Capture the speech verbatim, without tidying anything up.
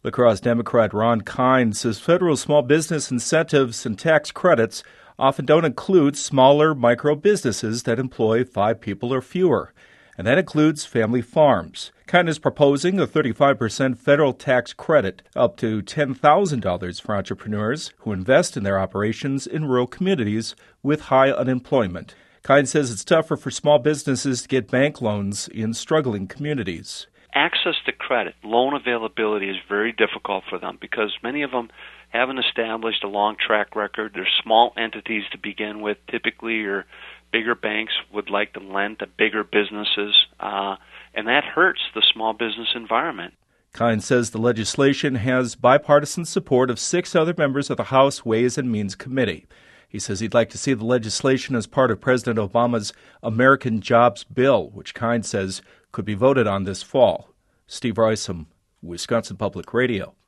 La Crosse Democrat Ron Kine says federal small business incentives and tax credits often don't include smaller micro businesses that employ five people or fewer, and that includes family farms. Kine is proposing a thirty-five percent federal tax credit up to ten thousand dollars for entrepreneurs who invest in their operations in rural communities with high unemployment. Kine says it's tougher for small businesses to get bank loans in struggling communities. Access to credit, loan availability is very difficult for them because many of them haven't established a long track record. They're small entities to begin with. Typically, your bigger banks would like to lend to bigger businesses, uh, and that hurts the small business environment. Kine says the legislation has bipartisan support of six other members of the House Ways and Means Committee. He says he'd like to see the legislation as part of President Obama's American Jobs Bill, which Kine says could be voted on this fall. Steve Roysom, Wisconsin Public Radio.